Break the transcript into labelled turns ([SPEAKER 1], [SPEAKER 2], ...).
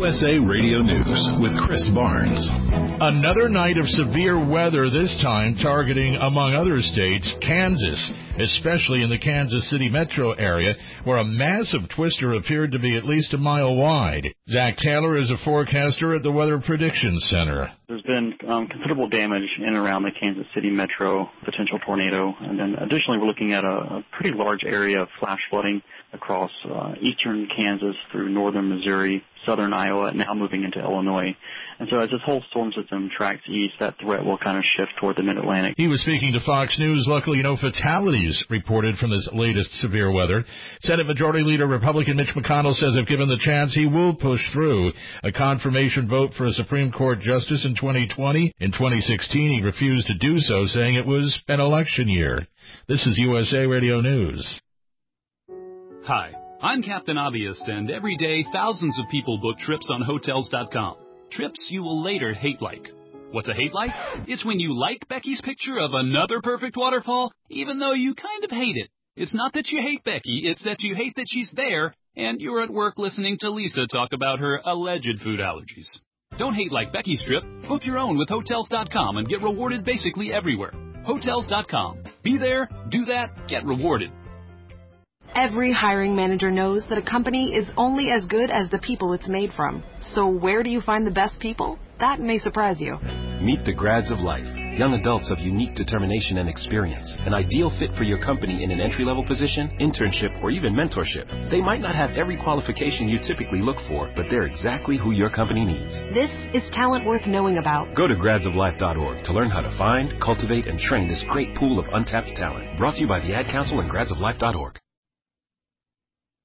[SPEAKER 1] USA Radio News with Chris Barnes.
[SPEAKER 2] Another night of severe weather, this time targeting, among other states, Kansas, especially in the Kansas City metro area, where a massive twister appeared to be at least a mile wide. Zach Taylor is a forecaster at the Weather Prediction Center.
[SPEAKER 3] There's been considerable damage in and around the Kansas City metro, potential tornado, and then additionally we're looking at a pretty large area of flash flooding across eastern Kansas through northern Missouri, southern Iowa, and now moving into Illinois. And so as this whole storm system tracks east, that threat will kind of shift toward the mid-Atlantic.
[SPEAKER 2] He was speaking to Fox News. Luckily, no fatalities reported from this latest severe weather. Senate Majority Leader Republican Mitch McConnell says if given the chance, he will push through a confirmation vote for a Supreme Court justice in 2020. In 2016, he refused to do so, saying it was an election year. This is USA Radio News.
[SPEAKER 4] Hi, I'm Captain Obvious, and every day thousands of people book trips on Hotels.com. Trips you will later hate like. What's a hate like? It's when you like Becky's picture of another perfect waterfall, even though you kind of hate it. It's not that you hate Becky, it's that you hate that she's there, and you're at work listening to Lisa talk about her alleged food allergies. Don't hate like Becky's trip. Book your own with Hotels.com and get rewarded basically everywhere. Hotels.com. Be there, do that, get rewarded.
[SPEAKER 5] Every hiring manager knows that a company is only as good as the people it's made from. So where do you find the best people? That may surprise you.
[SPEAKER 6] Meet the grads of life. Young adults of unique determination and experience. An ideal fit for your company in an entry-level position, internship, or even mentorship. They might not have every qualification you typically look for, but they're exactly who your company needs.
[SPEAKER 5] This is talent worth knowing about.
[SPEAKER 6] Go to gradsoflife.org to learn how to find, cultivate, and train this great pool of untapped talent. Brought to you by the Ad Council and gradsoflife.org.